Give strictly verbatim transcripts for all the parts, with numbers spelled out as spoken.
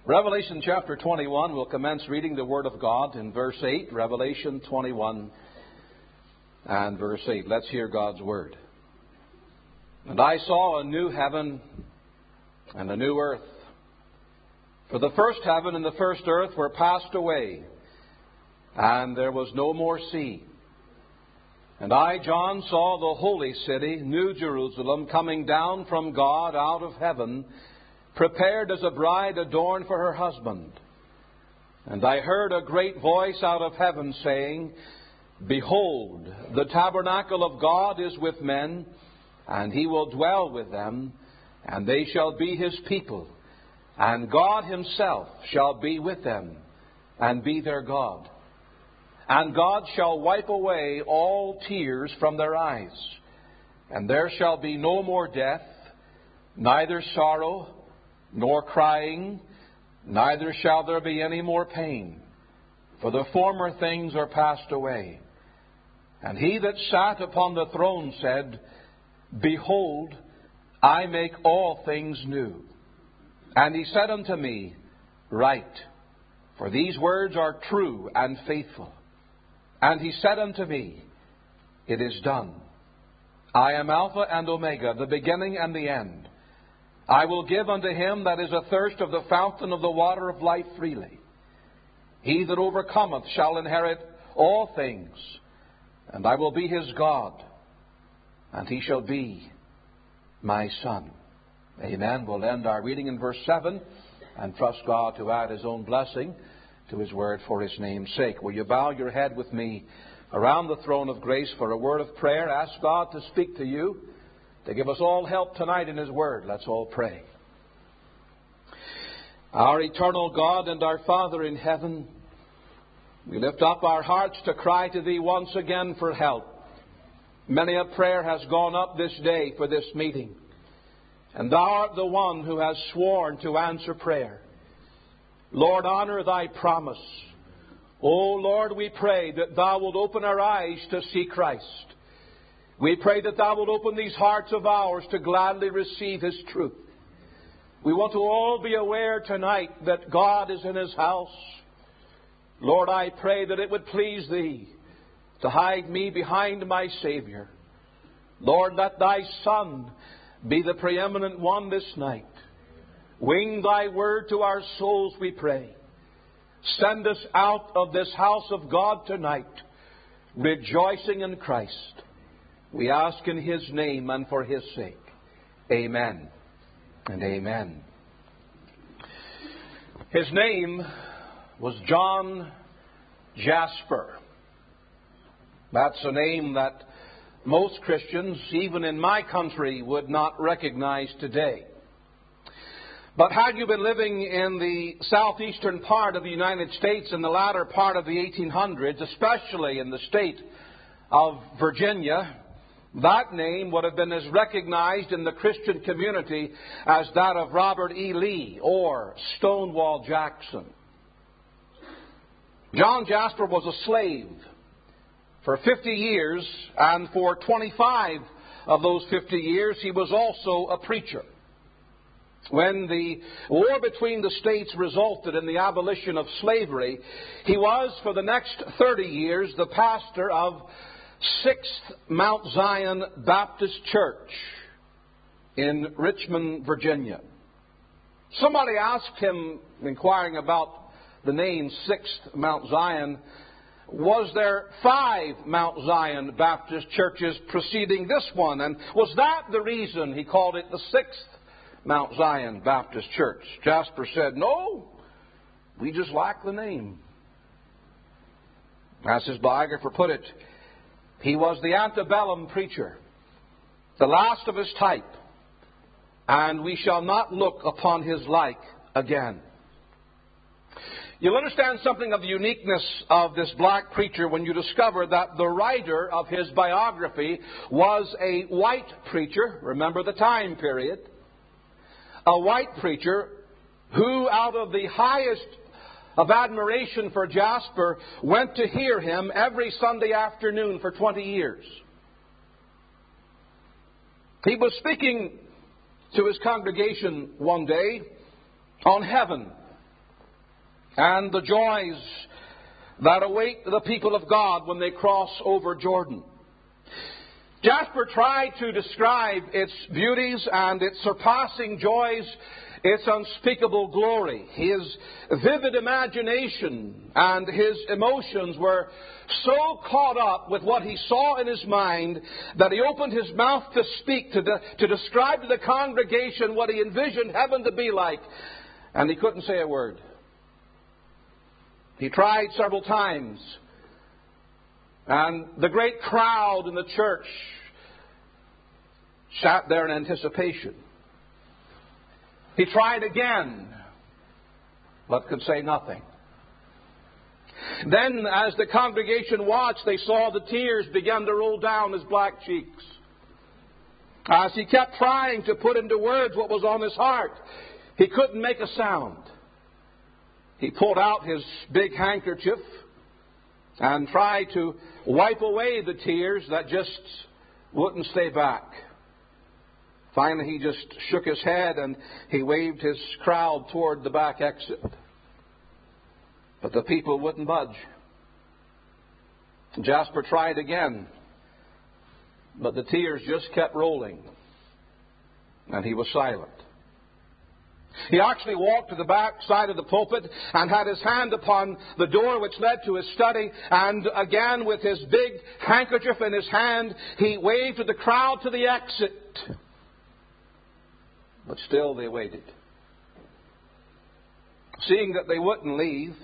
Revelation chapter twenty-one, we'll commence reading the Word of God in verse eight. Revelation twenty-one and verse eight. Let's hear God's Word. And I saw a new heaven and a new earth. For the first heaven and the first earth were passed away, and there was no more sea. And I, John, saw the holy city, New Jerusalem, coming down from God out of heaven, prepared as a bride adorned for her husband. And I heard a great voice out of heaven saying, Behold, the tabernacle of God is with men, and he will dwell with them, and they shall be his people. And God himself shall be with them, and be their God. And God shall wipe away all tears from their eyes. And there shall be no more death, neither sorrow, nor crying, neither shall there be any more pain. For the former things are passed away. And he that sat upon the throne said, Behold, I make all things new. And he said unto me, Write, for these words are true and faithful. And he said unto me, It is done. I am Alpha and Omega, the beginning and the end. I will give unto him that is athirst of the fountain of the water of life freely. He that overcometh shall inherit all things, and I will be his God, and he shall be my son. Amen. We'll end our reading in verse seven and trust God to add his own blessing to his word for his name's sake. Will you bow your head with me around the throne of grace for a word of prayer? Ask God to speak to you, to give us all help tonight in his word. Let's all pray. Our eternal God and our Father in heaven, we lift up our hearts to cry to thee once again for help. Many a prayer has gone up this day for this meeting, and thou art the one who has sworn to answer prayer. Lord, honor thy promise. O Lord, we pray that thou wilt open our eyes to see Christ. We pray that thou wilt open these hearts of ours to gladly receive his truth. We want to all be aware tonight that God is in his house. Lord, I pray that it would please thee to hide me behind my Savior. Lord, let thy Son be the preeminent one this night. Wing thy word to our souls, we pray. Send us out of this house of God tonight, rejoicing in Christ. We ask in his name and for his sake. Amen and amen. His name was John Jasper. That's a name that most Christians, even in my country, would not recognize today. But had you been living in the southeastern part of the United States in the latter part of the eighteen hundreds, especially in the state of Virginia, that name would have been as recognized in the Christian community as that of Robert E. Lee or Stonewall Jackson. John Jasper was a slave for fifty years, and for twenty-five of those fifty years he was also a preacher. When the war between the states resulted in the abolition of slavery, he was, for the next thirty years, the pastor of Sixth Mount Zion Baptist Church in Richmond, Virginia. Somebody asked him, inquiring about the name Sixth Mount Zion, was there five Mount Zion Baptist churches preceding this one? And was that the reason he called it the Sixth Mount Zion Baptist Church? Jasper said, no, we just like the name. As his biographer put it, he was the antebellum preacher, the last of his type, and we shall not look upon his like again. You'll understand something of the uniqueness of this black preacher when you discover that the writer of his biography was a white preacher. Remember the time period. A white preacher who, out of the highest of admiration for Jasper, went to hear him every Sunday afternoon for twenty years. He was speaking to his congregation one day on heaven and the joys that await the people of God when they cross over Jordan. Jasper tried to describe its beauties and its surpassing joys, its unspeakable glory. His vivid imagination and his emotions were so caught up with what he saw in his mind that he opened his mouth to speak, to, de- to describe to the congregation what he envisioned heaven to be like, and he couldn't say a word. He tried several times, and the great crowd in the church sat there in anticipation. He tried again, but could say nothing. Then, as the congregation watched, they saw the tears begin to roll down his black cheeks. As he kept trying to put into words what was on his heart, he couldn't make a sound. He pulled out his big handkerchief and tried to wipe away the tears that just wouldn't stay back. Finally, he just shook his head and he waved his crowd toward the back exit. But the people wouldn't budge. Jasper tried again, but the tears just kept rolling, and he was silent. He actually walked to the back side of the pulpit and had his hand upon the door which led to his study, and again with his big handkerchief in his hand, he waved to the crowd to the exit. But still they waited. Seeing that they wouldn't leave,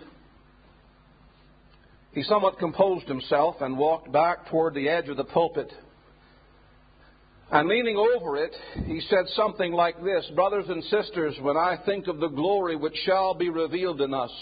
he somewhat composed himself and walked back toward the edge of the pulpit. And leaning over it, he said something like this: "Brothers and sisters, when I think of the glory which shall be revealed in us,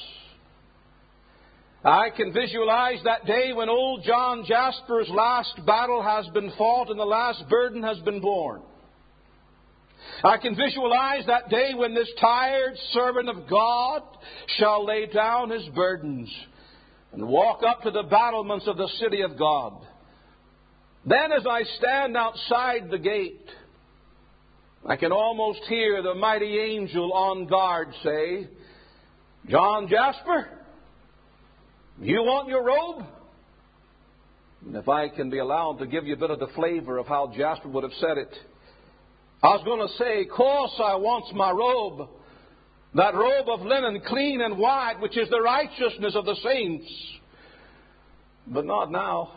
I can visualize that day when old John Jasper's last battle has been fought and the last burden has been borne. I can visualize that day when this tired servant of God shall lay down his burdens and walk up to the battlements of the city of God. Then as I stand outside the gate, I can almost hear the mighty angel on guard say, 'John Jasper, you want your robe?' And if I can be allowed to give you a bit of the flavor of how Jasper would have said it, I was going to say, 'Course I wants my robe, that robe of linen clean and white, which is the righteousness of the saints. But not now.'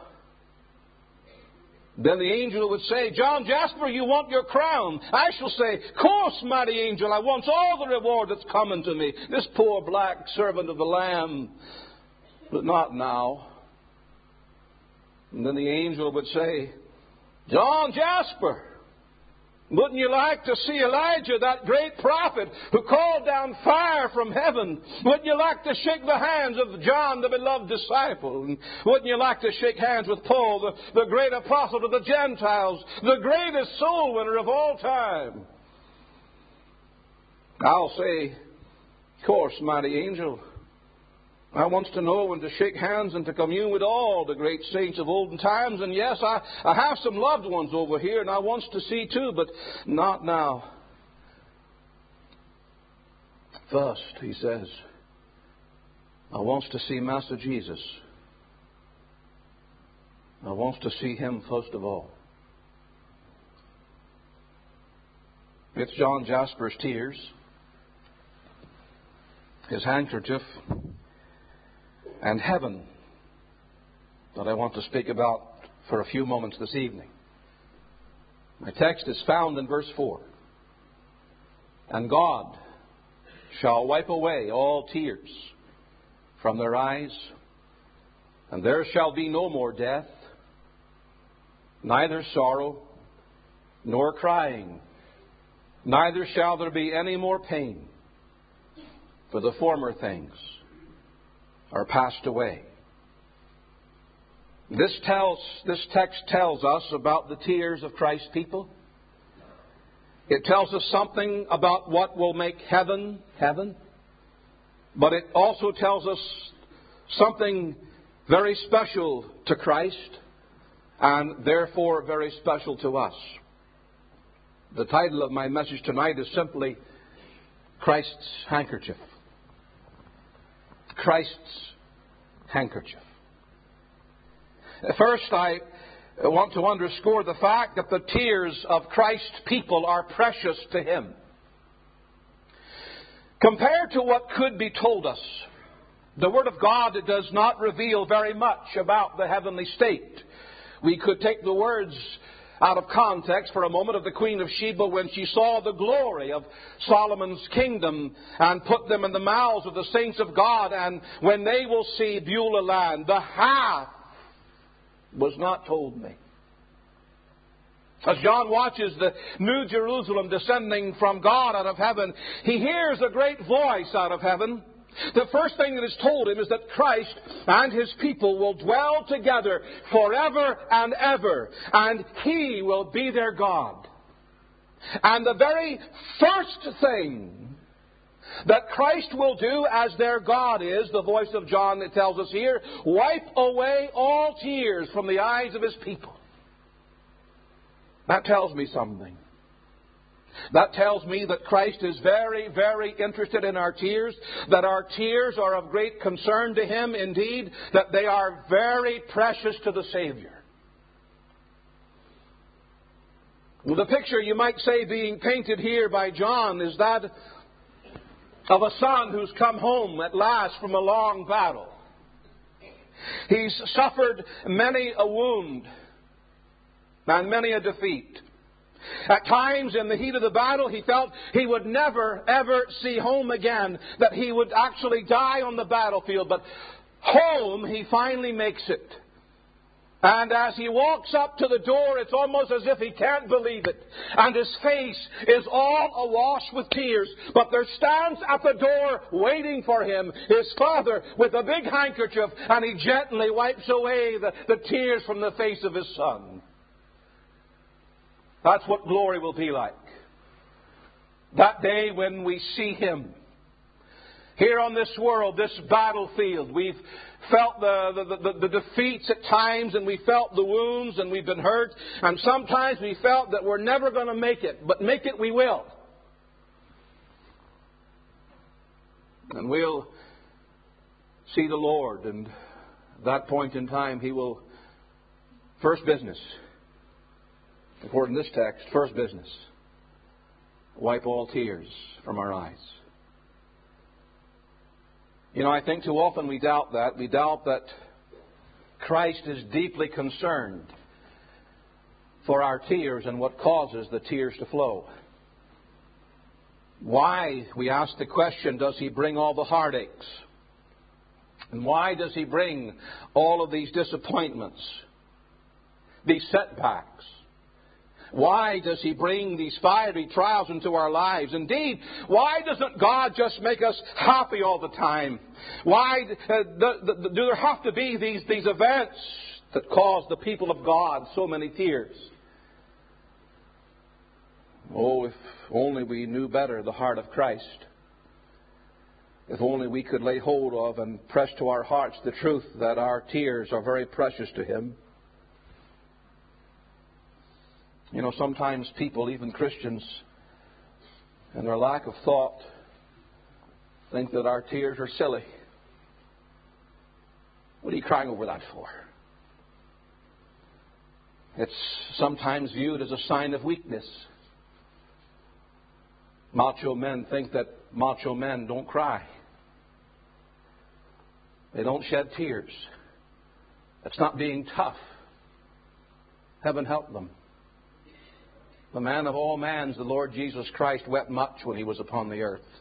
Then the angel would say, 'John Jasper, you want your crown?' I shall say, 'Course, mighty angel, I want all the reward that's coming to me, this poor black servant of the Lamb. But not now.' And then the angel would say, 'John Jasper, wouldn't you like to see Elijah, that great prophet who called down fire from heaven? Wouldn't you like to shake the hands of John, the beloved disciple? And wouldn't you like to shake hands with Paul, the, the great apostle to the Gentiles, the greatest soul winner of all time?' I'll say, 'Course, mighty angel, I wants to know and to shake hands and to commune with all the great saints of olden times. And yes, I, I have some loved ones over here and I wants to see too, but not now. First,' he says, 'I wants to see Master Jesus. I wants to see Him first of all.' It's John Jasper's tears, his handkerchief, and heaven that I want to speak about for a few moments this evening. My text is found in verse four. 'And God shall wipe away all tears from their eyes, and there shall be no more death, neither sorrow nor crying, neither shall there be any more pain, for the former things are passed away.' This tells, this text tells us about the tears of Christ's people. It tells us something about what will make heaven, heaven. But it also tells us something very special to Christ and therefore very special to us. The title of my message tonight is simply Christ's Handkerchief. Christ's handkerchief. First, I want to underscore the fact that the tears of Christ's people are precious to Him. Compared to what could be told us, the Word of God does not reveal very much about the heavenly state. We could take the words out of context for a moment of the Queen of Sheba when she saw the glory of Solomon's kingdom and put them in the mouths of the saints of God, and when they will see Beulah land, the half was not told me. As John watches the New Jerusalem descending from God out of heaven, he hears a great voice out of heaven. The first thing that is told him is that Christ and His people will dwell together forever and ever, and He will be their God. And the very first thing that Christ will do as their God is, the voice of John that tells us here, wipe away all tears from the eyes of His people. That tells me something. That tells me that Christ is very, very interested in our tears, that our tears are of great concern to Him, indeed, that they are very precious to the Savior. Well, the picture, you might say, being painted here by John is that of a son who's come home at last from a long battle. He's suffered many a wound and many a defeat. At times, in the heat of the battle, he felt he would never, ever see home again, that he would actually die on the battlefield. But home, he finally makes it. And as he walks up to the door, it's almost as if he can't believe it. And his face is all awash with tears. But there stands at the door, waiting for him, his father with a big handkerchief, and he gently wipes away the, the tears from the face of his son. That's what glory will be like. That day when we see Him. Here on this world, this battlefield, we've felt the, the, the, the defeats at times, and we felt the wounds, and we've been hurt. And sometimes we felt that we're never going to make it. But make it we will. And we'll see the Lord. And at that point in time, He will, first business, according to this text, first business, wipe all tears from our eyes. You know, I think too often we doubt that. We doubt that Christ is deeply concerned for our tears and what causes the tears to flow. Why, we ask the question, does He bring all the heartaches? And why does He bring all of these disappointments, these setbacks? Why does He bring these fiery trials into our lives? Indeed, why doesn't God just make us happy all the time? Why uh, do, do there have to be these, these events that cause the people of God so many tears? Oh, if only we knew better the heart of Christ. If only we could lay hold of and press to our hearts the truth that our tears are very precious to Him. You know, sometimes people, even Christians, in their lack of thought, think that our tears are silly. What are you crying over that for? It's sometimes viewed as a sign of weakness. Macho men think that macho men don't cry. They don't shed tears. That's not being tough. Heaven help them. The man of all mans, the Lord Jesus Christ, wept much when He was upon the earth.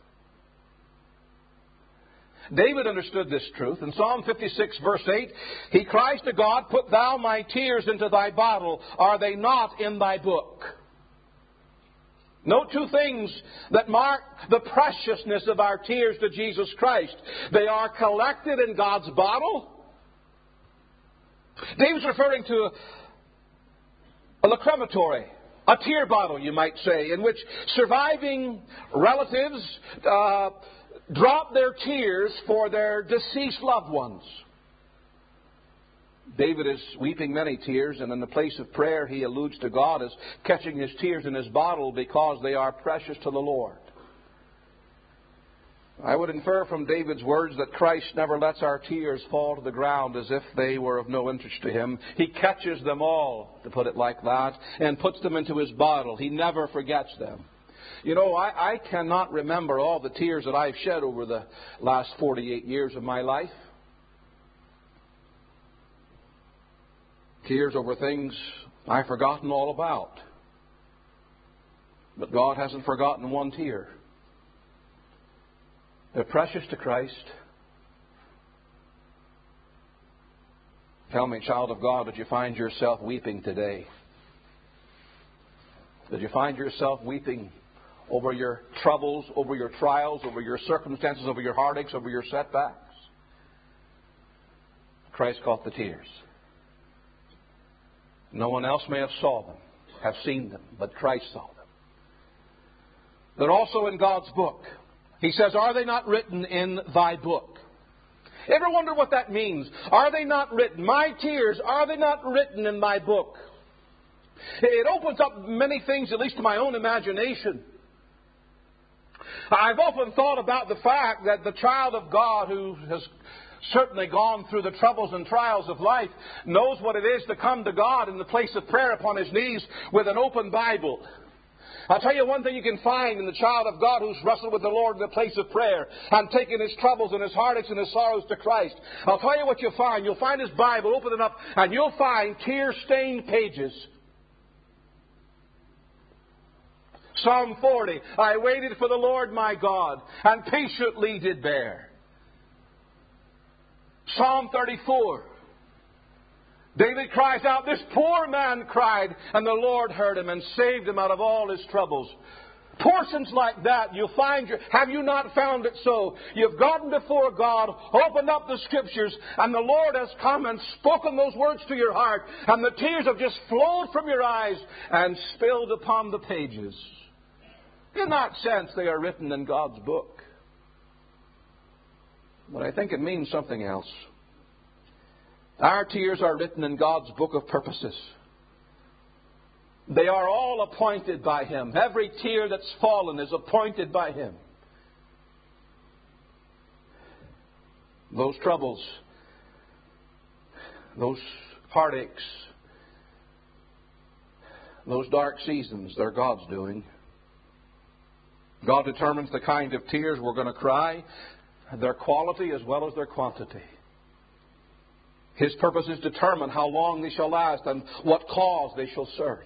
David understood this truth. In Psalm fifty-six, verse eight, he cries to God, "Put thou my tears into thy bottle. Are they not in thy book?" Note two things that mark the preciousness of our tears to Jesus Christ. They are collected in God's bottle. David's referring to a lacrimatory, a tear bottle, you might say, in which surviving relatives uh, drop their tears for their deceased loved ones. David is weeping many tears, and in the place of prayer he alludes to God as catching his tears in his bottle because they are precious to the Lord. I would infer from David's words that Christ never lets our tears fall to the ground as if they were of no interest to him. He catches them all, to put it like that, and puts them into his bottle. He never forgets them. You know, I, I cannot remember all the tears that I've shed over the last forty-eight years of my life. Tears over things I've forgotten all about. But God hasn't forgotten one tear. They're precious to Christ. Tell me, child of God, did you find yourself weeping today? Did you find yourself weeping over your troubles, over your trials, over your circumstances, over your heartaches, over your setbacks? Christ caught the tears. No one else may have saw them, have seen them, but Christ saw them. They're also in God's book. He says, are they not written in thy book? Ever wonder what that means? Are they not written? My tears, are they not written in thy book? It opens up many things, at least to my own imagination. I've often thought about the fact that the child of God who has certainly gone through the troubles and trials of life knows what it is to come to God in the place of prayer upon his knees with an open Bible. I'll tell you one thing you can find in the child of God who's wrestled with the Lord in the place of prayer and taken his troubles and his heartaches and his sorrows to Christ. I'll tell you what you'll find. You'll find his Bible, open it up, and you'll find tear-stained pages. Psalm forty, I waited for the Lord my God, and patiently did bear. Psalm thirty-four, David cries out, this poor man cried, and the Lord heard him and saved him out of all his troubles. Portions like that, you'll find, your, have you not found it so? You've gotten before God, opened up the Scriptures, and the Lord has come and spoken those words to your heart, and the tears have just flowed from your eyes and spilled upon the pages. In that sense, they are written in God's book. But I think it means something else. Our tears are written in God's book of purposes. They are all appointed by Him. Every tear that's fallen is appointed by Him. Those troubles, those heartaches, those dark seasons, they're God's doing. God determines the kind of tears we're going to cry, their quality as well as their quantity. His purposes determine how long they shall last and what cause they shall serve.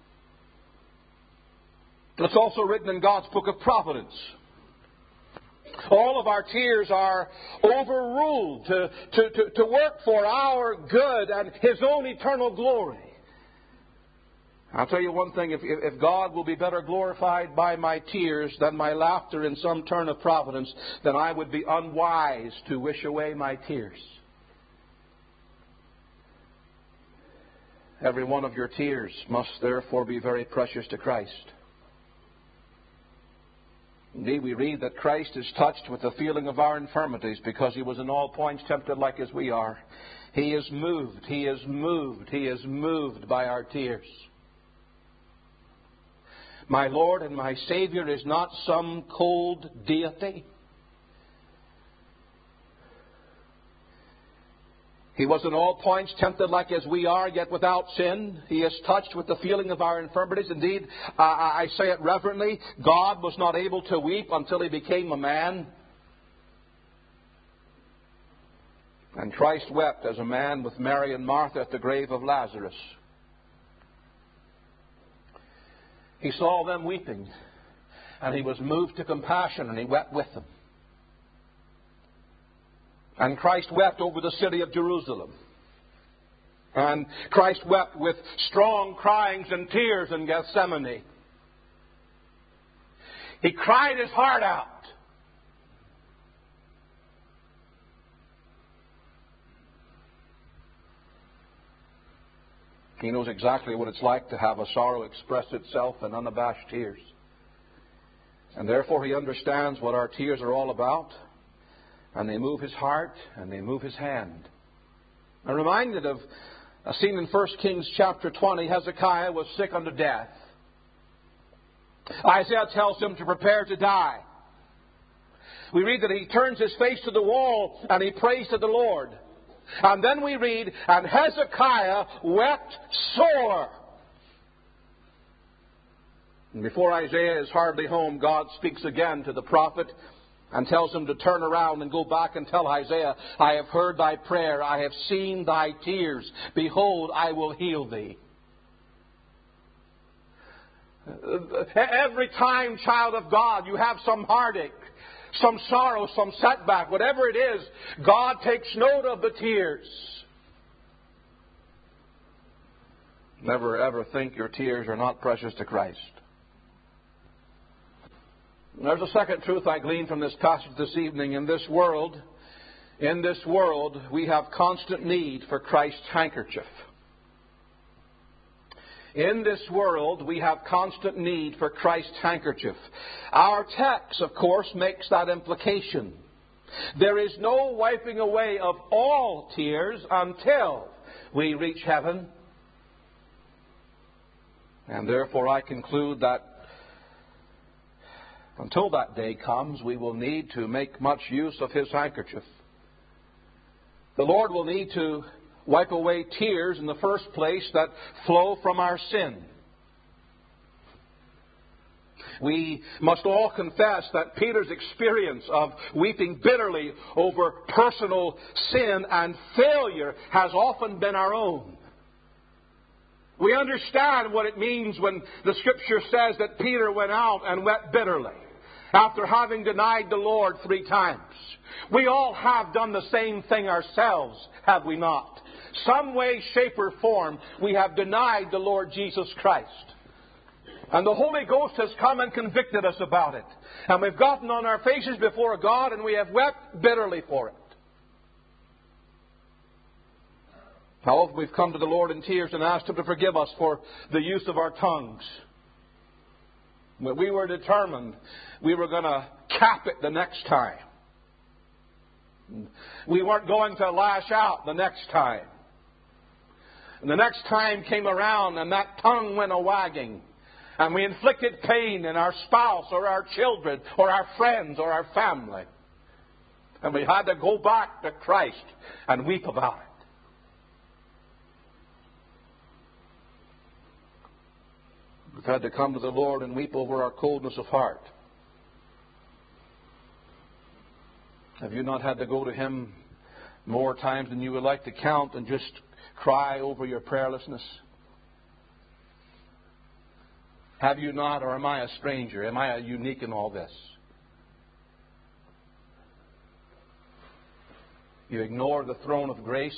It's also written in God's book of providence. All of our tears are overruled to, to, to, to work for our good and His own eternal glory. I'll tell you one thing, if, if God will be better glorified by my tears than my laughter in some turn of providence, then I would be unwise to wish away my tears. Every one of your tears must therefore be very precious to Christ. Indeed, we read that Christ is touched with the feeling of our infirmities because He was in all points tempted like as we are. He is moved, He is moved, He is moved by our tears. My Lord and my Savior is not some cold deity. He was in all points tempted like as we are, yet without sin. He is touched with the feeling of our infirmities. Indeed, uh, I say it reverently, God was not able to weep until He became a man. And Christ wept as a man with Mary and Martha at the grave of Lazarus. He saw them weeping, and He was moved to compassion, and He wept with them. And Christ wept over the city of Jerusalem. And Christ wept with strong cryings and tears in Gethsemane. He cried His heart out. He knows exactly what it's like to have a sorrow express itself in unabashed tears. And therefore He understands what our tears are all about. And they move His heart and they move His hand. I'm reminded of a scene in First Kings chapter twenty. Hezekiah was sick unto death. Isaiah tells him to prepare to die. we read that he turns his face to the wall and he prays to the Lord. And then we read, and Hezekiah wept sore. And before Isaiah is hardly home, God speaks again to the prophet and tells him to turn around and go back and tell Isaiah, I have heard thy prayer, I have seen thy tears. Behold, I will heal thee. Every time, child of God, you have some heartache, some sorrow, some setback, whatever it is, God takes note of the tears. Never ever think your tears are not precious to Christ. There's a second truth I glean from this passage this evening. In this world, in this world, we have constant need for Christ's handkerchief. In this world, we have constant need for Christ's handkerchief. Our text, of course, makes that implication. There is no wiping away of all tears until we reach heaven. And therefore, I conclude that until that day comes, we will need to make much use of His handkerchief. The Lord will need to wipe away tears in the first place that flow from our sin. We must all confess that Peter's experience of weeping bitterly over personal sin and failure has often been our own. We understand what it means when the Scripture says that Peter went out and wept bitterly after having denied the Lord three times. We all have done the same thing ourselves, have we not? Some way, shape, or form, we have denied the Lord Jesus Christ. And the Holy Ghost has come and convicted us about it. And we've gotten on our faces before God and we have wept bitterly for it. How often we've come to the Lord in tears and asked Him to forgive us for the use of our tongues. When we were determined we were going to cap it the next time. We weren't going to lash out the next time. And the next time came around and that tongue went a-wagging. And we inflicted pain in our spouse or our children or our friends or our family. And we had to go back to Christ and weep about it. We've had to come to the Lord and weep over our coldness of heart. Have you not had to go to Him more times than you would like to count and just cry over your prayerlessness? Have you not, or am I a stranger? Am I unique in all this? You ignore the throne of grace.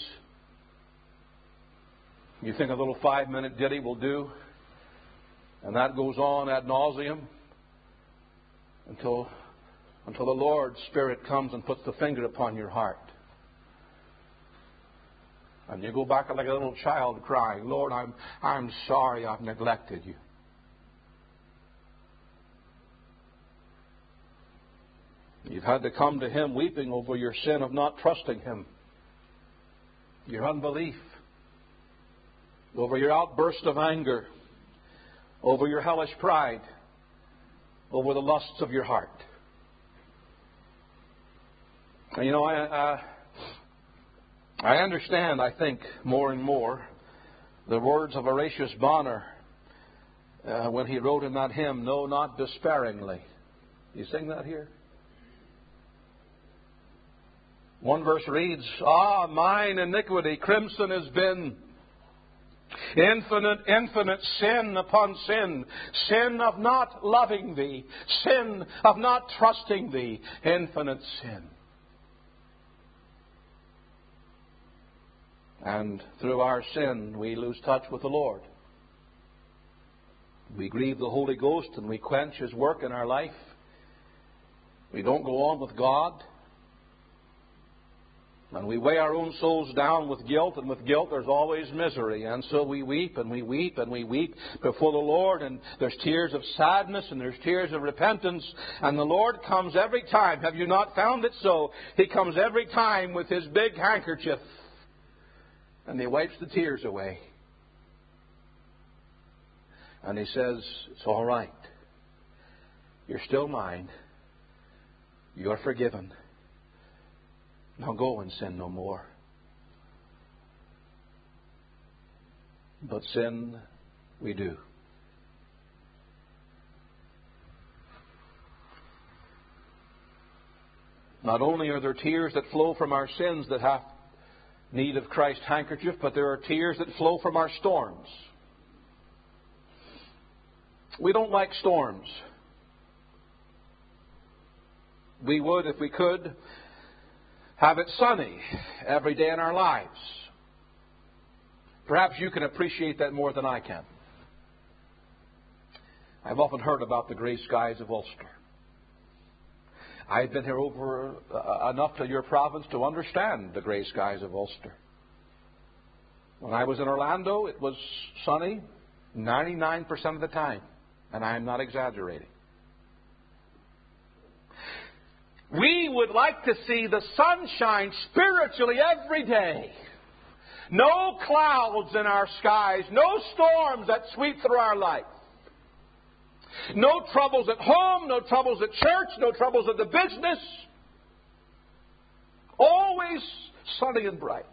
You think a little five-minute ditty will do. And that goes on ad nauseum until, until the Lord's Spirit comes and puts the finger upon your heart. And you go back like a little child crying, Lord, I'm, I'm sorry I've neglected you. You've had to come to Him weeping over your sin of not trusting Him, your unbelief, over your outburst of anger, over your hellish pride, over the lusts of your heart. And you know, I, uh, I understand, I think, more and more the words of Horatius Bonar uh, when he wrote in that hymn, No, Not Despairingly. You sing that here? One verse reads, Ah, mine iniquity crimson has been. Infinite, infinite sin upon sin. Sin of not loving Thee. Sin of not trusting Thee. Infinite sin. And through our sin, we lose touch with the Lord. We grieve the Holy Ghost and we quench His work in our life. We don't go on with God. And we weigh our own souls down with guilt, and with guilt there's always misery. And so we weep and we weep and we weep before the Lord, and there's tears of sadness and there's tears of repentance. And the Lord comes every time. Have you not found it so? He comes every time with His big handkerchief, and He wipes the tears away. And He says, it's all right. You're still mine. You're forgiven. Now go and sin no more. But sin we do. Not only are there tears that flow from our sins that have need of Christ's handkerchief, but there are tears that flow from our storms. We don't like storms. We would, if we could, have it sunny every day in our lives. Perhaps you can appreciate that more than I can. I've often heard about the grey skies of Ulster. I've been here over uh, enough to your province to understand the grey skies of Ulster. When I was in Orlando, it was sunny ninety-nine percent of the time. And I am not exaggerating. We would like to see the sunshine spiritually every day. No clouds in our skies. No storms that sweep through our life. No troubles at home. No troubles at church. No troubles at the business. Always sunny and bright.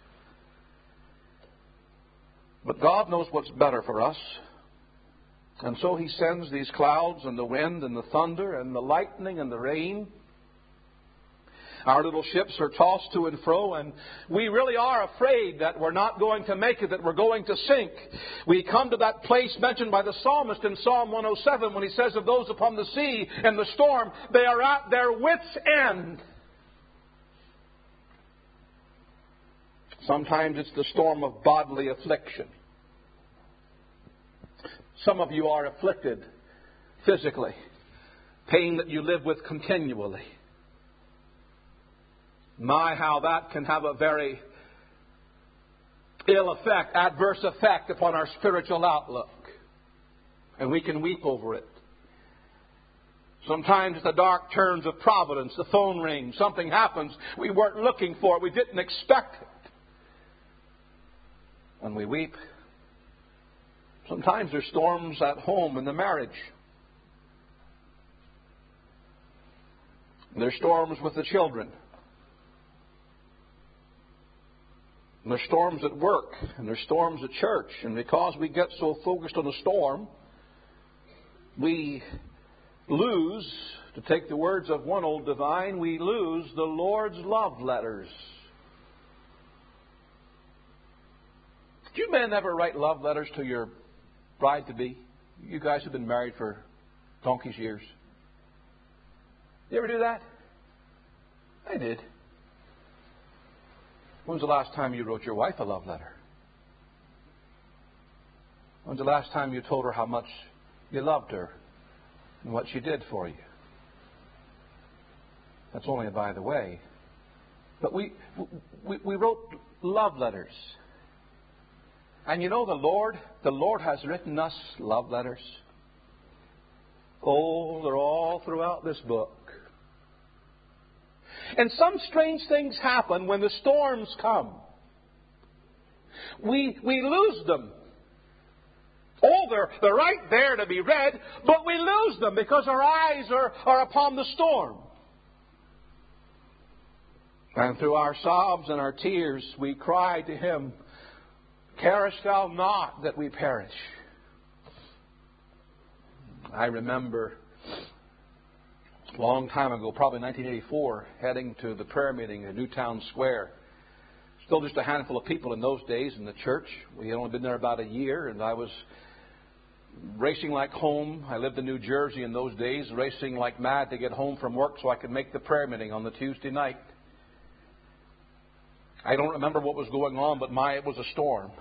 But God knows what's better for us. And so He sends these clouds and the wind and the thunder and the lightning and the rain. Our little ships are tossed to and fro, and we really are afraid that we're not going to make it, that we're going to sink. We come to that place mentioned by the psalmist in Psalm one oh seven when he says of those upon the sea in the storm, they are at their wits' end. Sometimes it's the storm of bodily affliction. Some of you are afflicted physically. Pain that you live with continually. My, how that can have a very ill effect, adverse effect upon our spiritual outlook. And we can weep over it. Sometimes it's the dark turns of providence. The phone rings. Something happens. We weren't looking for it. We didn't expect it. And we weep. Sometimes there's storms at home in the marriage. There's storms with the children. And there's storms at work. And there's storms at church. And because we get so focused on the storm, we lose, to take the words of one old divine, we lose the Lord's love letters. Did you men ever write love letters to your bride-to-be? You guys have been married for donkey's years. You ever do that? I did. When's the last time you wrote your wife a love letter? When's the last time you told her how much you loved her and what she did for you? That's only a by the way. But we, we, we wrote love letters. And you know the Lord, the Lord has written us love letters. Oh, they're all throughout this book. And some strange things happen when the storms come. We, we lose them. Oh, they're, they're right there to be read, but we lose them because our eyes are, are upon the storm. And through our sobs and our tears, we cry to Him, "Carest thou not that we perish?" I remember a long time ago, probably nineteen eighty-four, heading to the prayer meeting at Newtown Square. Still just a handful of people in those days in the church. We had only been there about a year, and I was racing like home. I lived in New Jersey in those days, racing like mad to get home from work so I could make the prayer meeting on the Tuesday night. I don't remember what was going on, but my, it was a storm.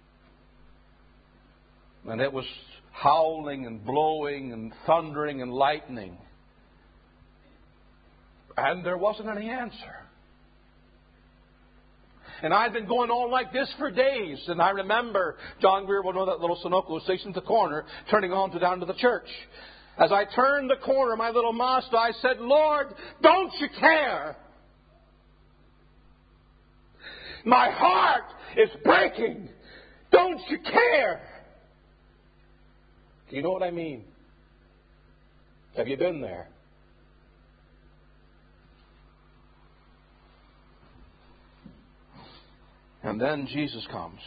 And it was howling and blowing and thundering and lightning. And there wasn't any answer. And I'd been going on like this for days. And I remember, John Greer will know that little Sunoco station at the corner, turning on to down to the church. As I turned the corner, my little Mazda, I said, "Lord, don't you care? My heart is breaking. Don't you care?" Do you know what I mean? Have you been there? And then Jesus comes.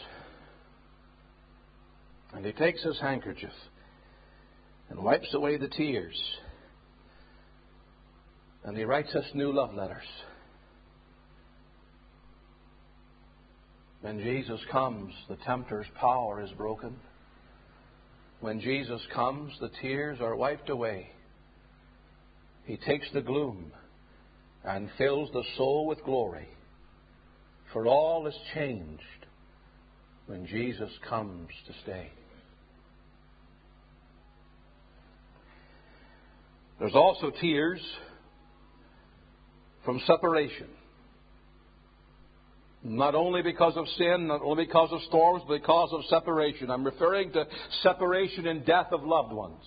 And He takes His handkerchief and wipes away the tears. And He writes us new love letters. When Jesus comes, the tempter's power is broken. When Jesus comes, the tears are wiped away. He takes the gloom and fills the soul with glory. For all is changed when Jesus comes to stay. There's also tears from separation. Not only because of sin, not only because of storms, but because of separation. I'm referring to separation and death of loved ones.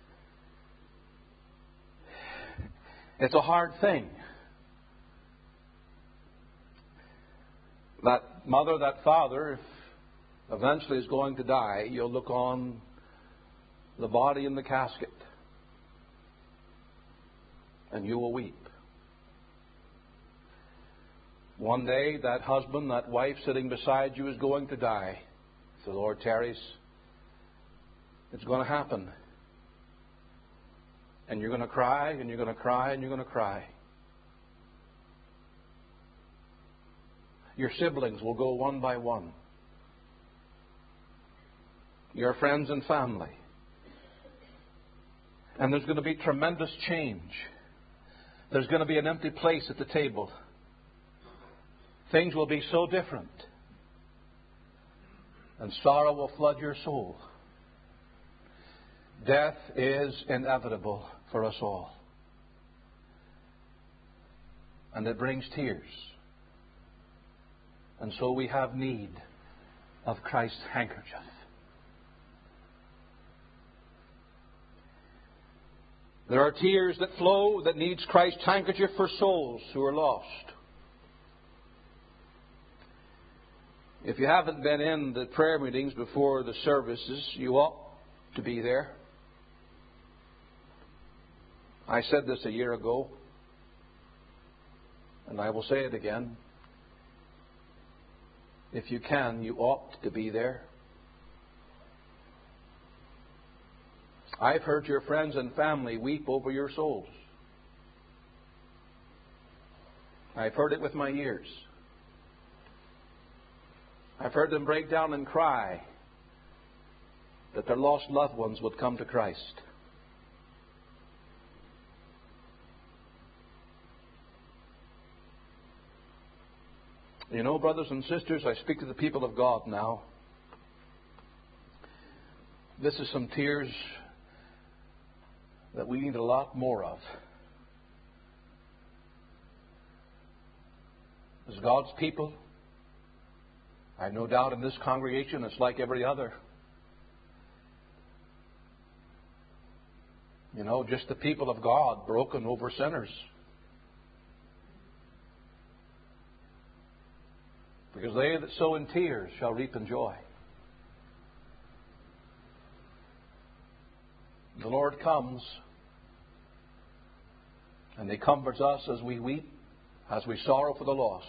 It's a hard thing. That mother, that father, if eventually is going to die, you'll look on the body in the casket and you will weep. One day, that husband, that wife sitting beside you is going to die. If the Lord tarries, it's going to happen. And you're going to cry, and you're going to cry, and you're going to cry. Your siblings will go one by one. Your friends and family. And there's going to be tremendous change. There's going to be an empty place at the table. Things will be so different. And sorrow will flood your soul. Death is inevitable for us all. And it brings tears. And so we have need of Christ's handkerchief. There are tears that flow that needs Christ's handkerchief for souls who are lost. If you haven't been in the prayer meetings before the services, you ought to be there. I said this a year ago, and I will say it again. If you can, you ought to be there. I've heard your friends and family weep over your souls. I've heard it with my ears. I've heard them break down and cry that their lost loved ones would come to Christ. You know, brothers and sisters, I speak to the people of God now. This is some tears that we need a lot more of. As God's people, I have no doubt in this congregation it's like every other. You know, just the people of God broken over sinners. Because they that sow in tears shall reap in joy. The Lord comes and He comforts us as we weep, as we sorrow for the lost.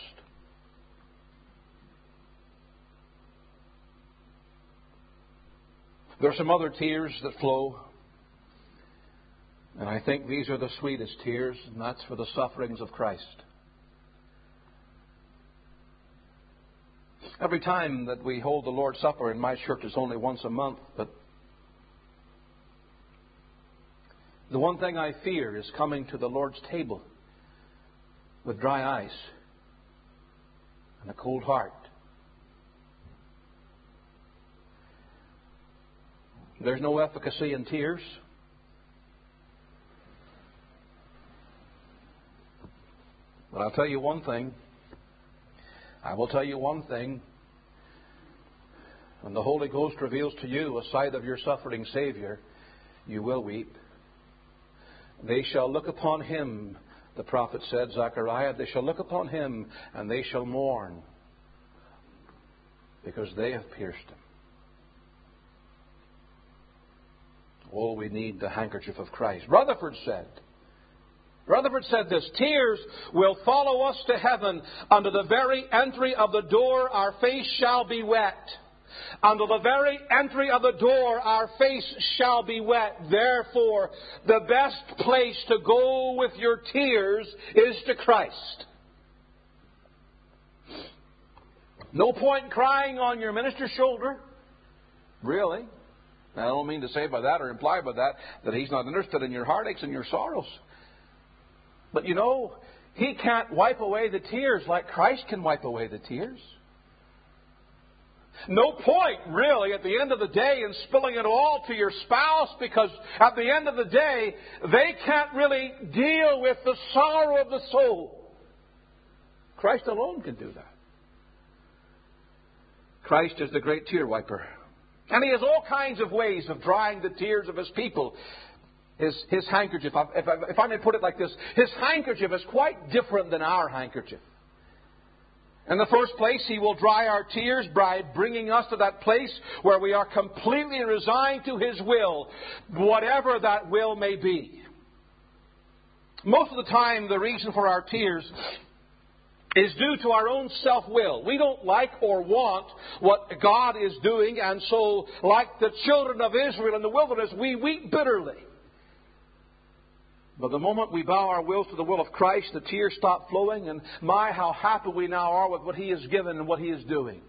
There are some other tears that flow, and I think these are the sweetest tears, and that's for the sufferings of Christ. Every time that we hold the Lord's Supper in my church, it's only once a month, but the one thing I fear is coming to the Lord's table with dry eyes and a cold heart. There's no efficacy in tears. But I'll tell you one thing. I will tell you one thing. When the Holy Ghost reveals to you a sight of your suffering Savior, you will weep. They shall look upon Him, the prophet said, Zechariah, they shall look upon Him and they shall mourn because they have pierced Him. Oh, we need the handkerchief of Christ. Rutherford said, Rutherford said this, tears will follow us to heaven. Unto the very entry of the door our face shall be wet. Unto the very entry of the door our face shall be wet. Therefore, the best place to go with your tears is to Christ. No point in crying on your minister's shoulder. Really. I don't mean to say by that or imply by that that He's not interested in your heartaches and your sorrows. But you know, He can't wipe away the tears like Christ can wipe away the tears. No point, really, at the end of the day in spilling it all to your spouse, because at the end of the day, they can't really deal with the sorrow of the soul. Christ alone can do that. Christ is the great tear wiper. And He has all kinds of ways of drying the tears of His people. His, his handkerchief, if I, if I may put it like this, His handkerchief is quite different than our handkerchief. In the first place, He will dry our tears by bringing us to that place where we are completely resigned to His will, whatever that will may be. Most of the time, the reason for our tears is due to our own self-will. We don't like or want what God is doing, and so, like the children of Israel in the wilderness, we weep bitterly. But the moment we bow our wills to the will of Christ, the tears stop flowing, and my, how happy we now are with what He has given and what He is doing.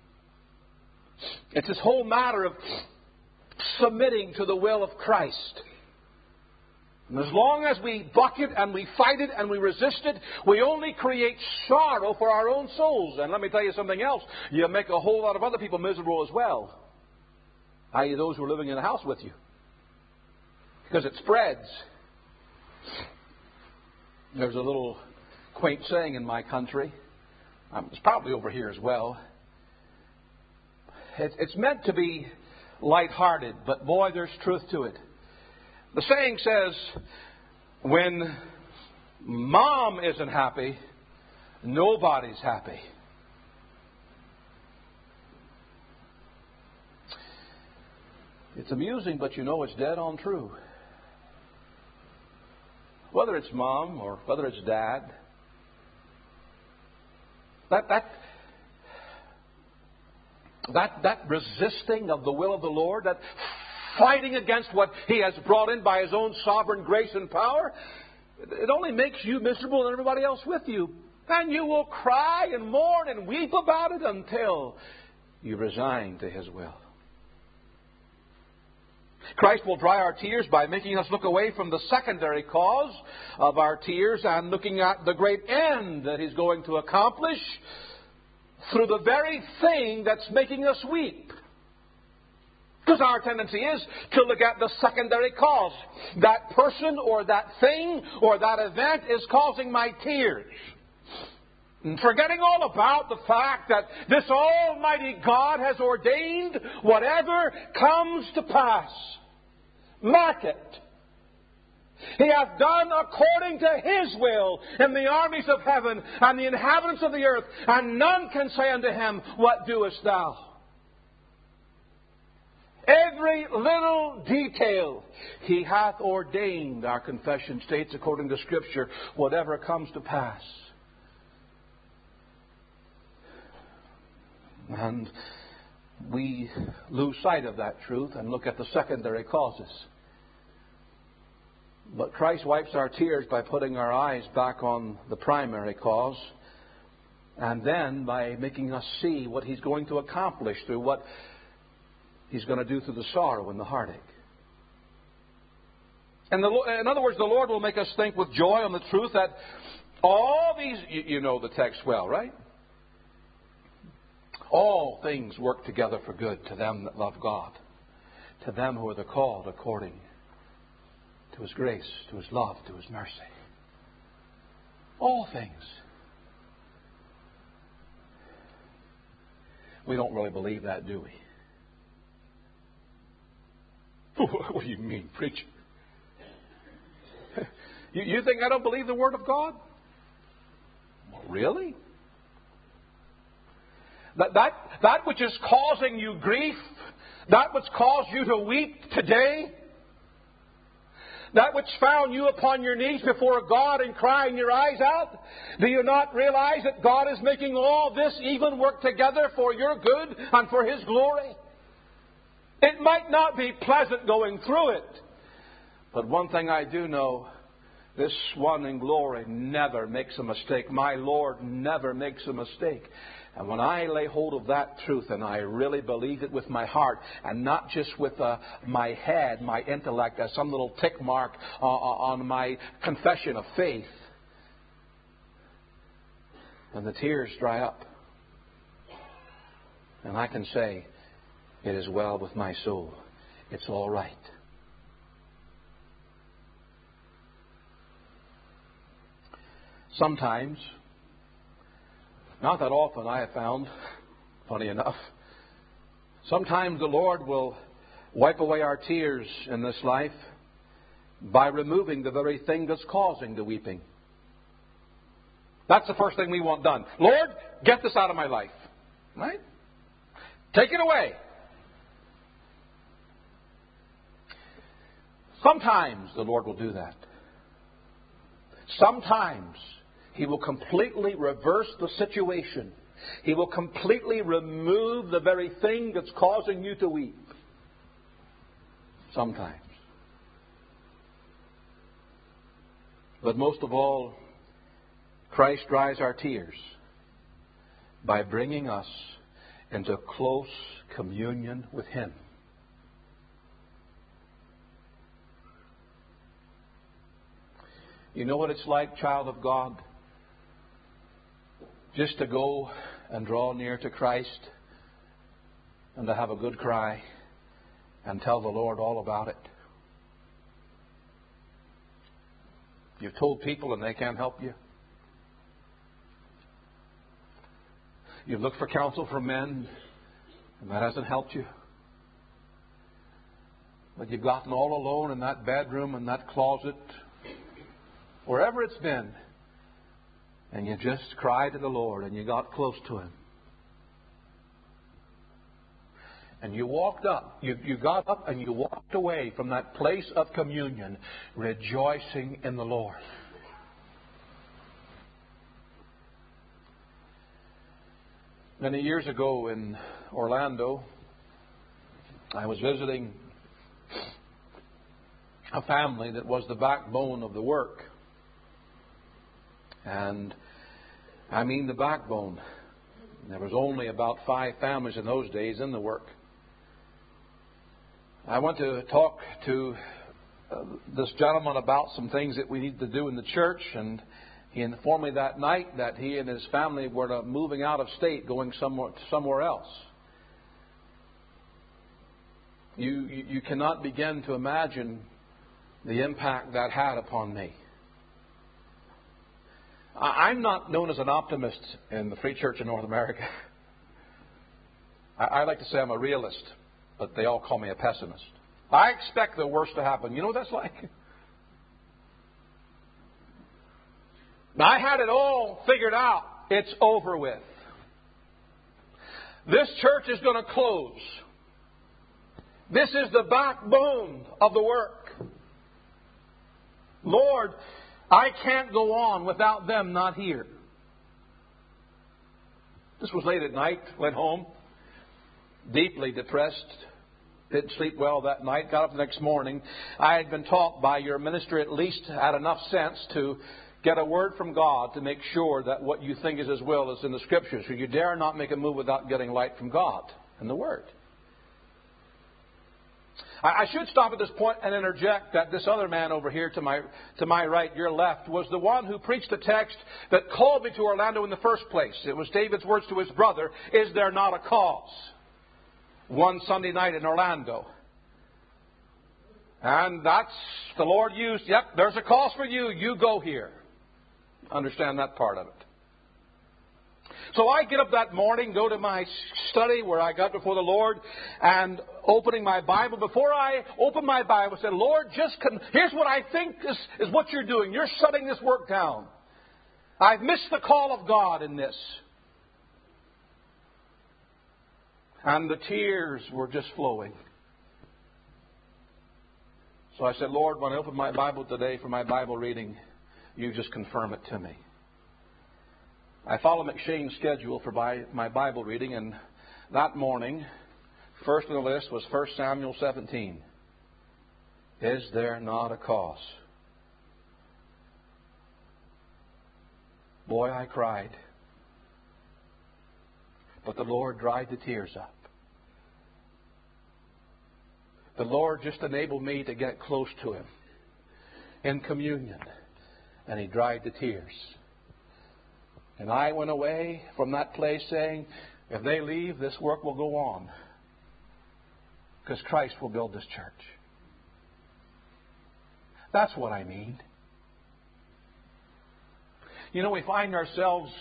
It's this whole matter of submitting to the will of Christ. And as long as we buck it and we fight it and we resist it, we only create sorrow for our own souls. And let me tell you something else. You make a whole lot of other people miserable as well. that is those who are living in a house with you. Because it spreads. There's a little quaint saying in my country. Um, it's probably over here as well. It, it's meant to be lighthearted, but boy, there's truth to it. The saying says, when mom isn't happy, nobody's happy. It's amusing, but you know it's dead on true. Whether it's mom or whether it's dad, that that that that resisting of the will of the Lord, that fighting against what He has brought in by His own sovereign grace and power, it only makes you miserable and everybody else with you. And you will cry and mourn and weep about it until you resign to His will. Christ will dry our tears by making us look away from the secondary cause of our tears and looking at the great end that He's going to accomplish through the very thing that's making us weep. Because our tendency is to look at the secondary cause. That person or that thing or that event is causing my tears. And forgetting all about the fact that this Almighty God has ordained whatever comes to pass. Mark it. He hath done according to His will in the armies of heaven and the inhabitants of the earth, and none can say unto Him, What doest thou? Every little detail He hath ordained, our confession states according to Scripture, whatever comes to pass. And we lose sight of that truth and look at the secondary causes. But Christ wipes our tears by putting our eyes back on the primary cause, and then by making us see what He's going to accomplish through what He's going to do through the sorrow and the heartache. And the, in other words, the Lord will make us think with joy on the truth that all these, you, you know the text well, right? All things work together for good to them that love God, to them who are the called according to His grace, to His love, to His mercy. All things. We don't really believe that, do we? What do you mean, preacher? You, you think I don't believe the Word of God? Really? That, that, that which is causing you grief, that which caused you to weep today, That which found you upon your knees before God and crying your eyes out? Do you not realize that God is making all this even work together for your good and for His glory? It might not be pleasant going through it. But one thing I do know, this one in glory never makes a mistake. My Lord never makes a mistake. And when I lay hold of that truth and I really believe it with my heart and not just with uh, my head, my intellect, as some little tick mark uh, on my confession of faith, then the tears dry up. And I can say, it is well with my soul. It's all right. Sometimes, not that often I have found, funny enough, sometimes the Lord will wipe away our tears in this life by removing the very thing that's causing the weeping. That's the first thing we want done. Lord, get this out of my life. Right? Take it away. Sometimes the Lord will do that. Sometimes He will completely reverse the situation. He will completely remove the very thing that's causing you to weep. Sometimes. But most of all, Christ dries our tears by bringing us into close communion with Him. You know what it's like, child of God? Just to go and draw near to Christ and to have a good cry and tell the Lord all about it. You've told people and they can't help you. You've looked for counsel from men and that hasn't helped you. But you've gotten all alone in that bedroom, in that closet, wherever it's been, and you just cried to the Lord and you got close to Him. And you walked up, you, you got up and you walked away from that place of communion rejoicing in the Lord. Many years ago in Orlando, I was visiting a family that was the backbone of the work. And I mean the backbone. There was only about five families in those days in the work. I went to talk to uh, this gentleman about some things that we need to do in the church, and he informed me that night that he and his family were moving out of state, going somewhere somewhere else. You, you, you cannot begin to imagine the impact that had upon me. I'm not known as an optimist in the Free Church in North America. I like to say I'm a realist, but they all call me a pessimist. I expect the worst to happen. You know what that's like? Now, I had it all figured out. It's over with. This church is going to close. This is the backbone of the work. Lord, I can't go on without them not here. This was late at night. Went home. Deeply depressed. Didn't sleep well that night. Got up the next morning. I had been taught by your minister at least had enough sense to get a word from God to make sure that what you think is His will is in the Scriptures. So you dare not make a move without getting light from God and the Word. I should stop at this point and interject that this other man over here to my to my right, your left, was the one who preached the text that called me to Orlando in the first place. It was David's words to his brother, "Is there not a cause?" One Sunday night in Orlando. And that's, the Lord used, yep, there's a cause for you, you go here. Understand that part of it. So I get up that morning, go to my study where I got before the Lord, and opening my Bible. Before I open my Bible, I said, Lord, just con- here's what I think is, is what you're doing. You're shutting this work down. I've missed the call of God in this. And the tears were just flowing. So I said, Lord, when I open my Bible today for my Bible reading, you just confirm it to me. I follow McShane's schedule for my Bible reading, and that morning, first on the list was First Samuel seventeen. Is there not a cause? Boy, I cried. But the Lord dried the tears up. The Lord just enabled me to get close to Him in communion. And He dried the tears. And I went away from that place saying, if they leave, this work will go on. Because Christ will build this church. That's what I mean. You know, we find ourselves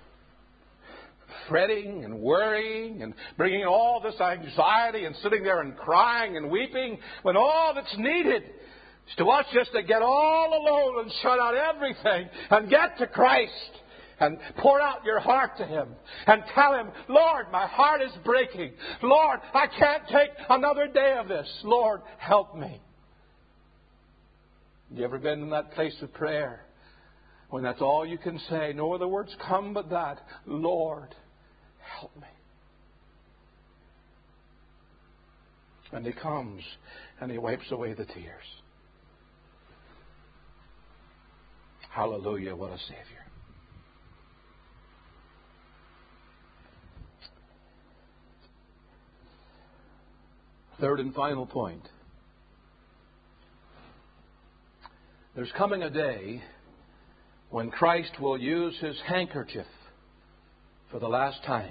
fretting and worrying and bringing all this anxiety and sitting there and crying and weeping when all that's needed is to us just to get all alone and shut out everything and get to Christ and pour out your heart to Him and tell Him, Lord, my heart is breaking. Lord, I can't take another day of this. Lord, help me. You ever been in that place of prayer when that's all you can say? No other words come but that. Lord, help me. And He comes and He wipes away the tears. Hallelujah, what a Savior. Third and final point. There's coming a day when Christ will use His handkerchief for the last time.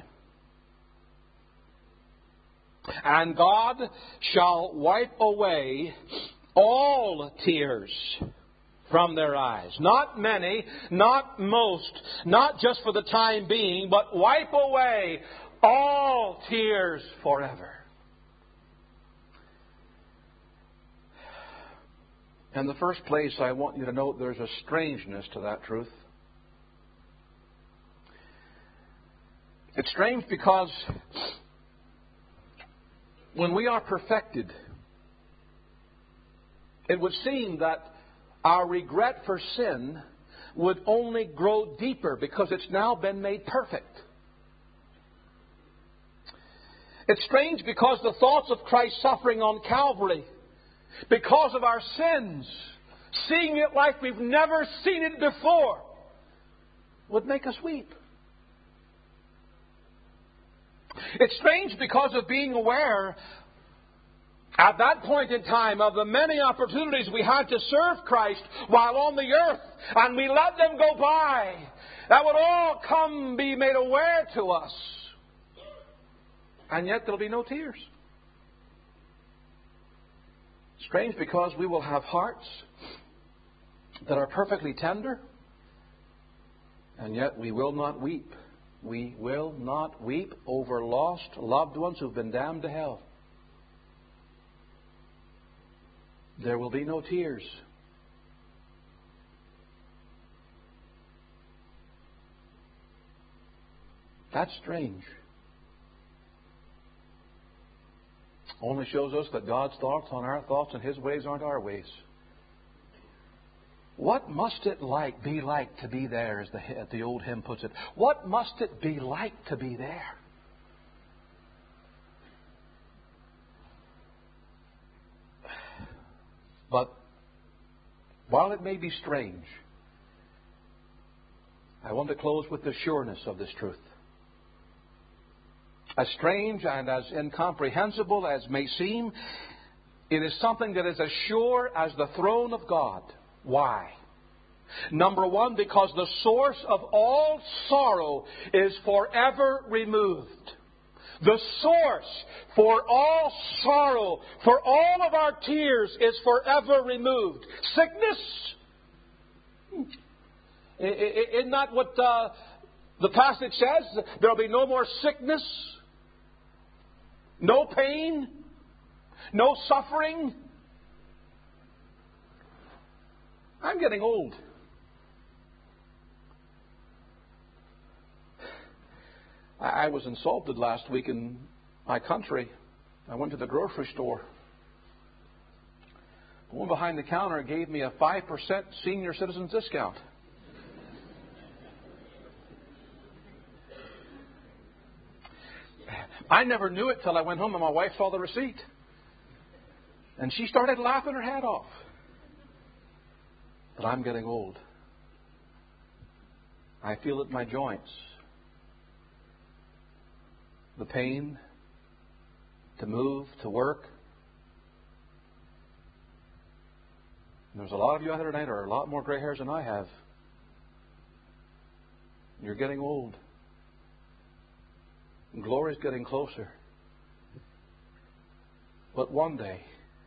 And God shall wipe away all tears from their eyes. Not many, not most, not just for the time being, but wipe away all tears forever. In the first place, I want you to note there's a strangeness to that truth. It's strange because when we are perfected, it would seem that our regret for sin would only grow deeper because it's now been made perfect. It's strange because the thoughts of Christ's suffering on Calvary, because of our sins, seeing it like we've never seen it before, would make us weep. It's strange because of being aware at that point in time of the many opportunities we had to serve Christ while on the earth, and we let them go by. That would all come be made aware to us. And yet there'll be no tears. Strange because we will have hearts that are perfectly tender, and yet we will not weep. We will not weep over lost loved ones who've been damned to hell. There will be no tears. That's strange. Only shows us that God's thoughts on our thoughts and His ways aren't our ways. What must it like be like to be there, as the, as the old hymn puts it? What must it be like to be there? But while it may be strange, I want to close with the sureness of this truth. As strange and as incomprehensible as may seem, it is something that is as sure as the throne of God. Why? Number one, because the source of all sorrow is forever removed. The source for all sorrow, for all of our tears, is forever removed. Sickness? Isn't that what uh, the passage says? There will be no more sickness, no pain, no suffering. I'm getting old. I was insulted last week in my country. I went to the grocery store. woman behind the counter gave me a five percent senior citizens discount. I never knew it till I went home and my wife saw the receipt. And she started laughing her head off. But I'm getting old. I feel it in my joints. The pain to move, to work. And there's a lot of you out there tonight who are a lot more gray hairs than I have. You're getting old. And glory's getting closer. But one day,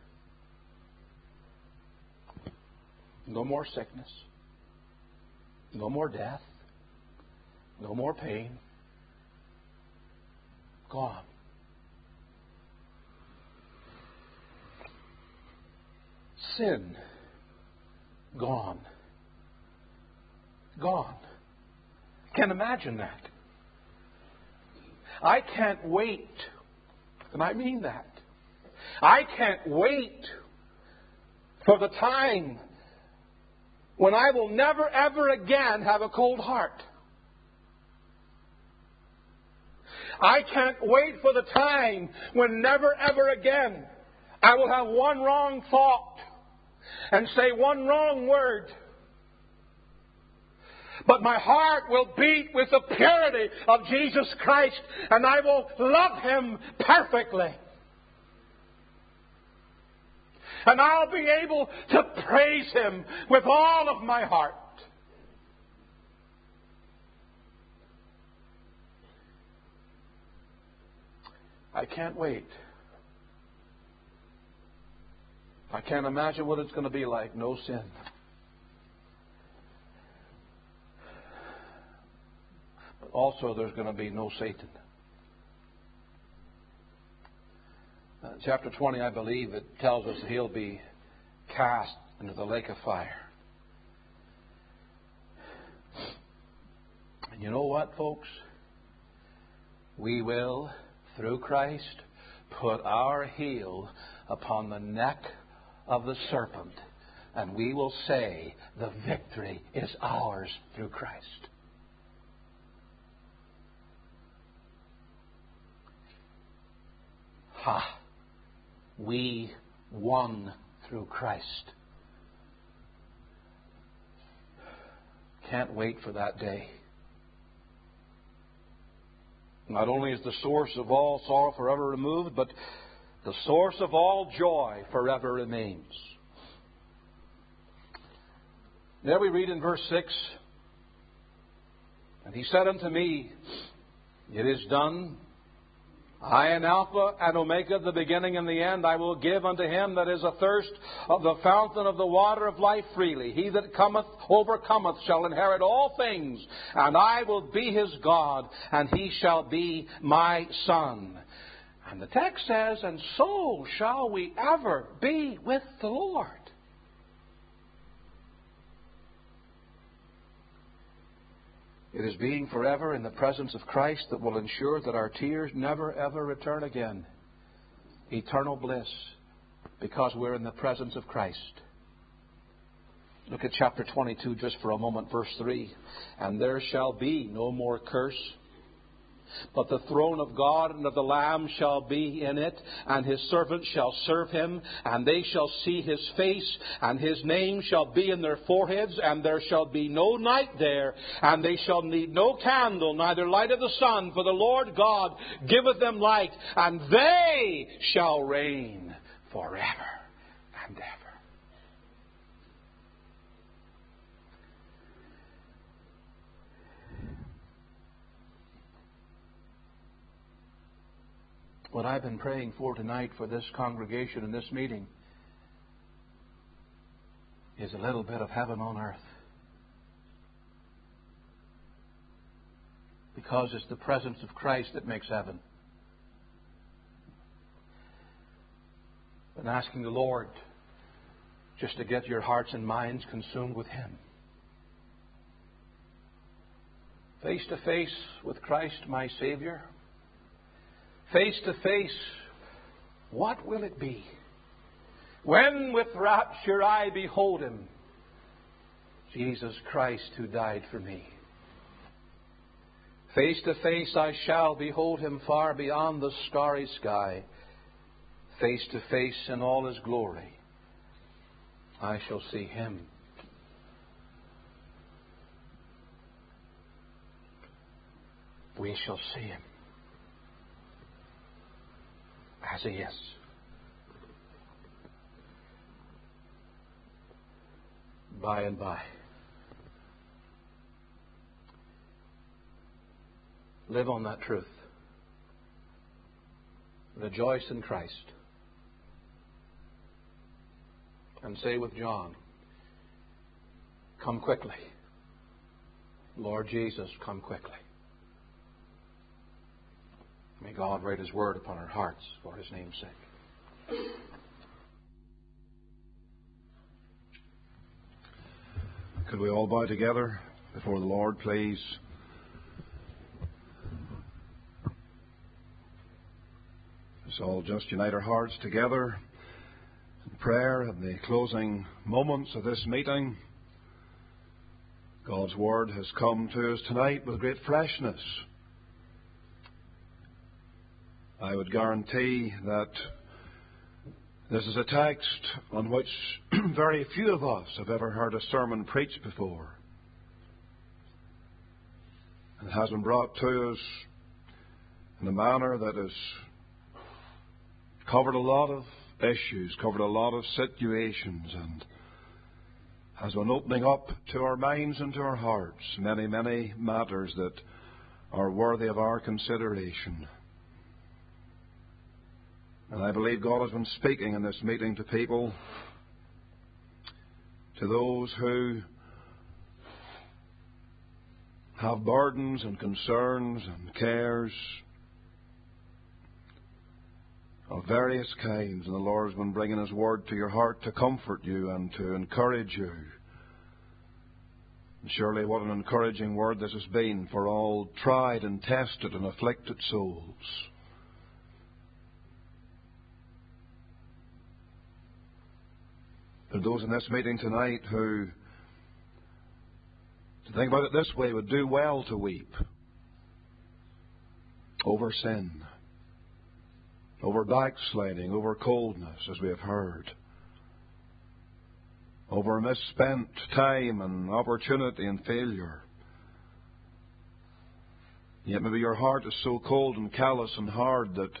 no more sickness, no more death, no more pain. Gone. Sin. Gone. Gone. Can't imagine that. I can't wait. And I mean that. I can't wait for the time when I will never ever again have a cold heart. I can't wait for the time when never ever again I will have one wrong thought and say one wrong word. But my heart will beat with the purity of Jesus Christ, and I will love Him perfectly. And I'll be able to praise Him with all of my heart. I can't wait. I can't imagine what it's going to be like. No sin. But also there's going to be no Satan. Uh, chapter twenty, I believe, it tells us that he'll be cast into the lake of fire. And you know what, folks? We will, through Christ, put our heel upon the neck of the serpent, and we will say, the victory is ours through Christ. Ha! We won through Christ. Can't wait for that day. Not only is the source of all sorrow forever removed, but the source of all joy forever remains. There we read in verse six, and He said unto me, it is done. I am Alpha and Omega, the beginning and the end. I will give unto him that is athirst of the fountain of the water of life freely. He that cometh, overcometh, shall inherit all things, and I will be his God, and he shall be my son. And the text says, and so shall we ever be with the Lord. It is being forever in the presence of Christ that will ensure that our tears never ever return again. Eternal bliss, because we're in the presence of Christ. Look at chapter twenty-two just for a moment, verse three. And there shall be no more curse, but the throne of God and of the Lamb shall be in it, and his servants shall serve him, and they shall see his face, and his name shall be in their foreheads, and there shall be no night there, and they shall need no candle, neither light of the sun, for the Lord God giveth them light, and they shall reign forever and ever. What I've been praying for tonight for this congregation and this meeting is a little bit of heaven on earth. Because it's the presence of Christ that makes heaven. And asking the Lord just to get your hearts and minds consumed with Him. Face to face with Christ, my Savior. Face to face, what will it be when with rapture I behold Him, Jesus Christ who died for me. Face to face I shall behold Him far beyond the starry sky. Face to face in all His glory, I shall see Him. We shall see Him as He is. By and by. Live on that truth. Rejoice in Christ. And say with John, come quickly. Lord Jesus, come quickly. May God write His word upon our hearts for His name's sake. Could we all bow together before the Lord, please? Let's all just unite our hearts together in prayer at the closing moments of this meeting. God's Word has come to us tonight with great freshness. I would guarantee that this is a text on which very few of us have ever heard a sermon preached before. It has been brought to us in a manner that has covered a lot of issues, covered a lot of situations, and has been opening up to our minds and to our hearts many, many matters that are worthy of our consideration. And I believe God has been speaking in this meeting to people, to those who have burdens and concerns and cares of various kinds. And the Lord has been bringing His word to your heart to comfort you and to encourage you. And surely what an encouraging word this has been for all tried and tested and afflicted souls. There are those in this meeting tonight who, to think about it this way, would do well to weep over sin, over backsliding, over coldness, as we have heard, over misspent time and opportunity and failure. Yet maybe your heart is so cold and callous and hard that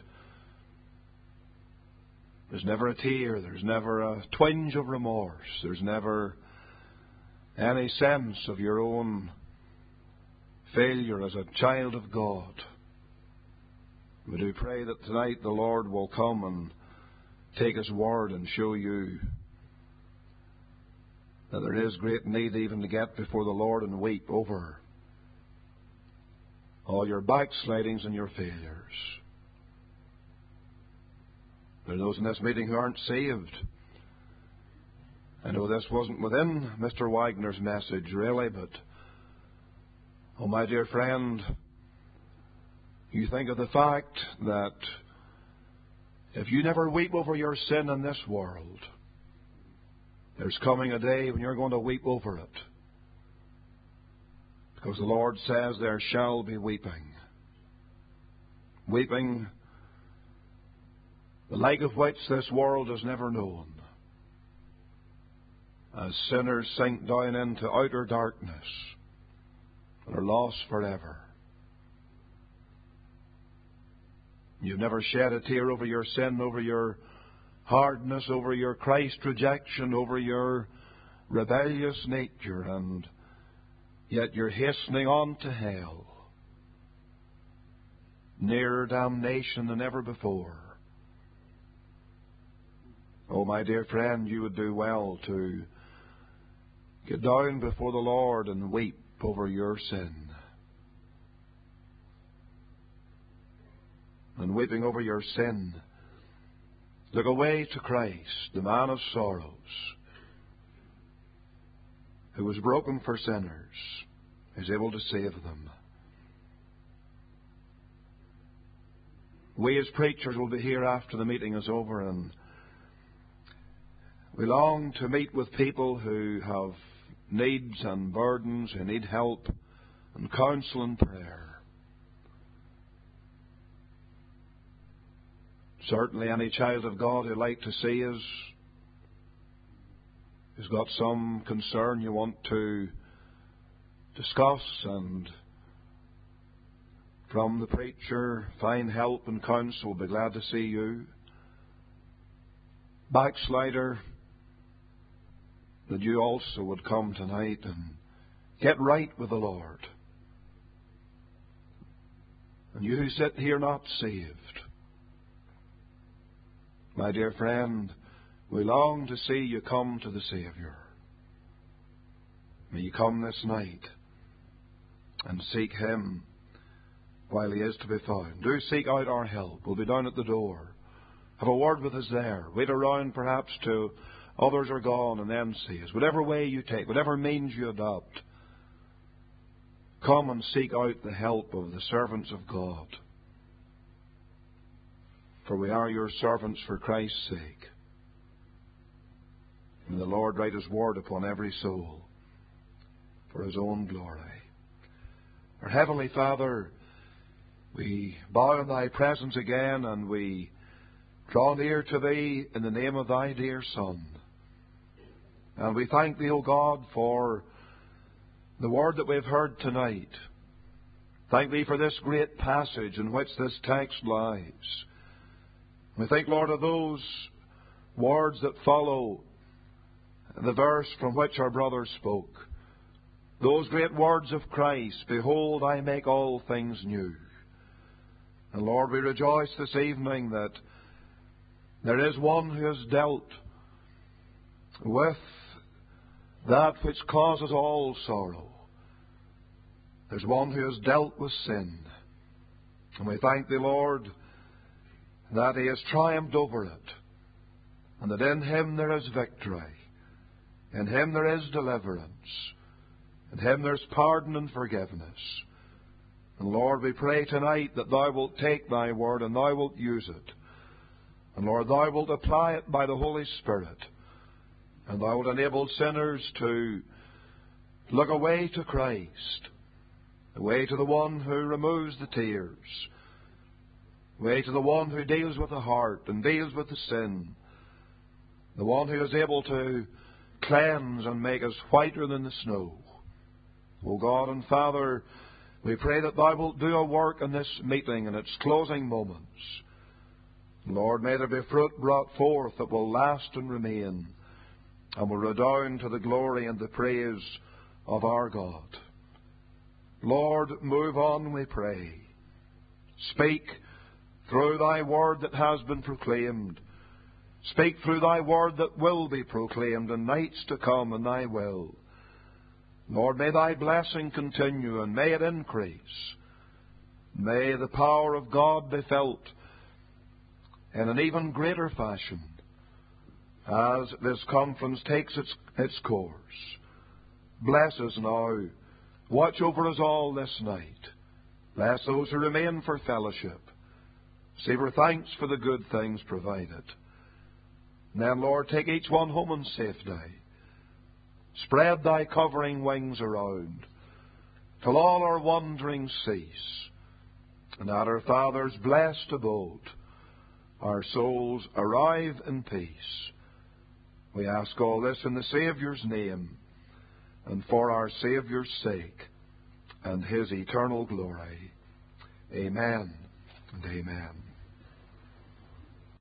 there's never a tear, there's never a twinge of remorse, there's never any sense of your own failure as a child of God. We do pray that tonight the Lord will come and take His word and show you that there is great need even to get before the Lord and weep over all your backslidings and your failures. There are those in this meeting who aren't saved. I know this wasn't within Mister Wagner's message, really, but, oh, my dear friend, you think of the fact that if you never weep over your sin in this world, there's coming a day when you're going to weep over it. Because the Lord says there shall be weeping. Weeping the like of which this world has never known, as sinners sink down into outer darkness and are lost forever. You've never shed a tear over your sin, over your hardness, over your Christ rejection, over your rebellious nature, and yet you're hastening on to hell, nearer damnation than ever before. Oh, my dear friend, you would do well to get down before the Lord and weep over your sin. And weeping over your sin, look away to Christ, the man of sorrows, who was broken for sinners, is able to save them. We as preachers will be here after the meeting is over, and We long to meet with people who have needs and burdens, who need help and counsel and prayer. Certainly any child of God who'd like to see us, who's got some concern you want to discuss and from the preacher find help and counsel, be glad to see you. Backslider, that you also would come tonight and get right with the Lord. And you who sit here not saved, my dear friend, we long to see you come to the Saviour. May you come this night and seek Him while He is to be found. Do seek out our help. We'll be down at the door. Have a word with us there. Wait around perhaps till others are gone and then see us. Whatever way you take, whatever means you adopt, come and seek out the help of the servants of God. For we are your servants for Christ's sake. May the Lord write His word upon every soul for His own glory. Our Heavenly Father, we bow in Thy presence again and we draw near to Thee in the name of Thy dear Son. And we thank Thee, O God, for the word that we've heard tonight. Thank Thee for this great passage in which this text lies. We think, Lord, of those words that follow the verse from which our brother spoke. Those great words of Christ, behold, I make all things new. And Lord, we rejoice this evening that there is one who has dealt with that which causes all sorrow. There's one who has dealt with sin. And we thank Thee, Lord, that He has triumphed over it, and that in Him there is victory. In Him there is deliverance. In Him there's pardon and forgiveness. And Lord, we pray tonight that Thou wilt take Thy word and Thou wilt use it. And Lord, Thou wilt apply it by the Holy Spirit. And Thou wilt enable sinners to look away to Christ, away to the one who removes the tears, away to the one who deals with the heart and deals with the sin, the one who is able to cleanse and make us whiter than the snow. O God and Father, we pray that Thou wilt do a work in this meeting in its closing moments. Lord, may there be fruit brought forth that will last and remain, and will redound to the glory and the praise of our God. Lord, move on, we pray. Speak through Thy word that has been proclaimed. Speak through Thy word that will be proclaimed in nights to come in Thy will. Lord, may Thy blessing continue and may it increase. May the power of God be felt in an even greater fashion as this conference takes its, its course. Bless us now. Watch over us all this night. Bless those who remain for fellowship. Say our thanks for the good things provided. And then, Lord, take each one home in safety. Spread Thy covering wings around till all our wanderings cease, and at our Father's blessed abode our souls arrive in peace. We ask all this in the Saviour's name and for our Saviour's sake and His eternal glory. Amen and amen.